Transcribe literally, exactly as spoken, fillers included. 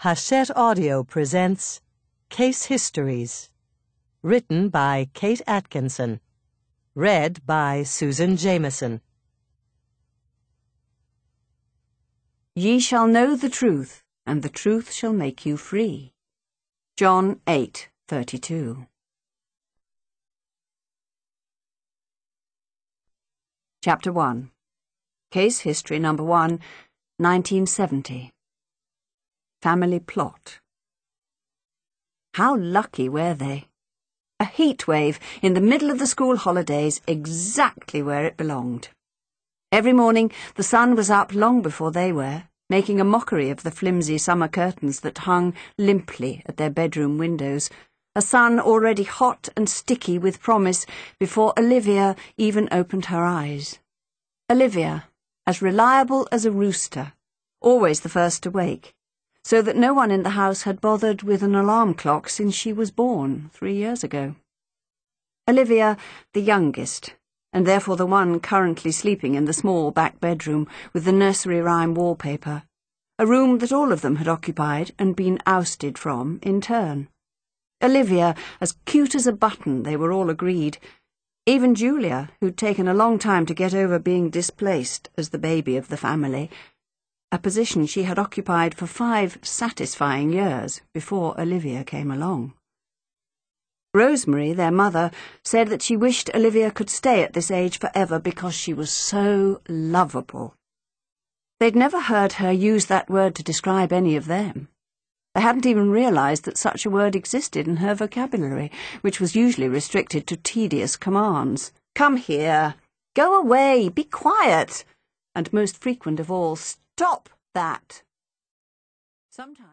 Hachette Audio presents Case Histories, written by Kate Atkinson, read by Susan Jameson. Ye shall know the truth, and the truth shall make you free. John eight thirty-two. Chapter one. Case History Number one, nineteen seventy. Family Plot. How lucky were they? A heat wave in the middle of the school holidays, exactly where it belonged. Every morning the sun was up long before they were, making a mockery of the flimsy summer curtains that hung limply at their bedroom windows, a sun already hot and sticky with promise before Olivia even opened her eyes. Olivia, as reliable as a rooster, always the first to wake, so that no one in the house had bothered with an alarm clock since she was born three years ago. Olivia, the youngest, and therefore the one currently sleeping in the small back bedroom with the nursery rhyme wallpaper, a room that all of them had occupied and been ousted from in turn. Olivia, as cute as a button, they were all agreed. Even Julia, who'd taken a long time to get over being displaced as the baby of the family, a position she had occupied for five satisfying years before Olivia came along. Rosemary, their mother, said that she wished Olivia could stay at this age forever because she was so lovable. They'd never heard her use that word to describe any of them. They hadn't even realized that such a word existed in her vocabulary, which was usually restricted to tedious commands. Come here, go away, be quiet, and most frequent of all, stop that. Sometimes